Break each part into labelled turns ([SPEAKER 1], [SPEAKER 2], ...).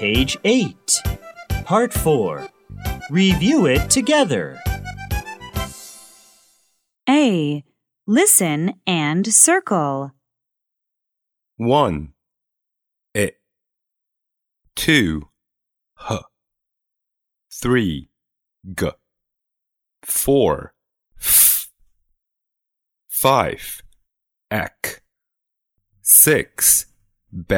[SPEAKER 1] Page 8. Part 4. Review it together.
[SPEAKER 2] A. Listen and circle.
[SPEAKER 3] 1. I. 2. H. 3. G. 4. F. 5. Ek. 6. Be.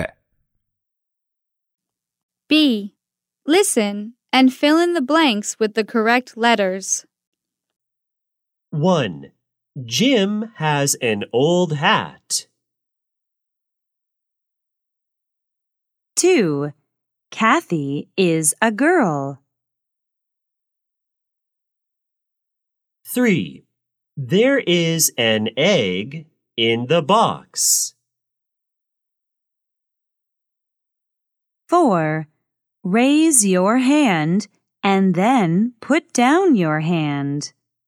[SPEAKER 4] B. Listen and fill in the blanks with the correct letters.
[SPEAKER 1] 1. Jim has an old hat.
[SPEAKER 2] 2. Kathy is a girl.
[SPEAKER 1] 3. There is an egg in the box.
[SPEAKER 2] 4. Raise your hand and then put down your hand.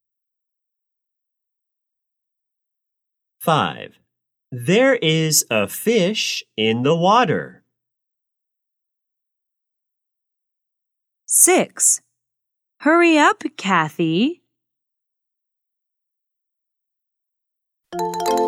[SPEAKER 1] 5. There is a fish in the water.
[SPEAKER 2] 6. Hurry up, Kathy.